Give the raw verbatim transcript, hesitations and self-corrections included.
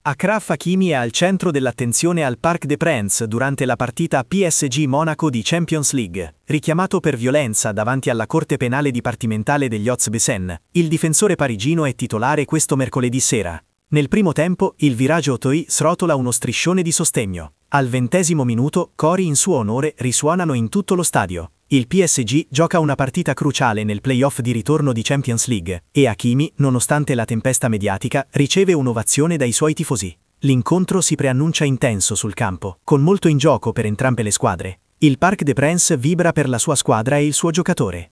Achraf Hakimi è al centro dell'attenzione al Parc des Princes durante la partita P S G Monaco di Champions League. Richiamato per violenza davanti alla Corte Penale Dipartimentale degli Hauts-de-Seine, il difensore parigino è titolare questo mercoledì sera. Nel primo tempo, il Virage Auteuil srotola uno striscione di sostegno. Al ventesimo minuto, cori in suo onore risuonano in tutto lo stadio. Il P S G gioca una partita cruciale nel play-off di ritorno di Champions League e Hakimi, nonostante la tempesta mediatica, riceve un'ovazione dai suoi tifosi. L'incontro si preannuncia intenso sul campo, con molto in gioco per entrambe le squadre. Il Parc des Princes vibra per la sua squadra e il suo giocatore.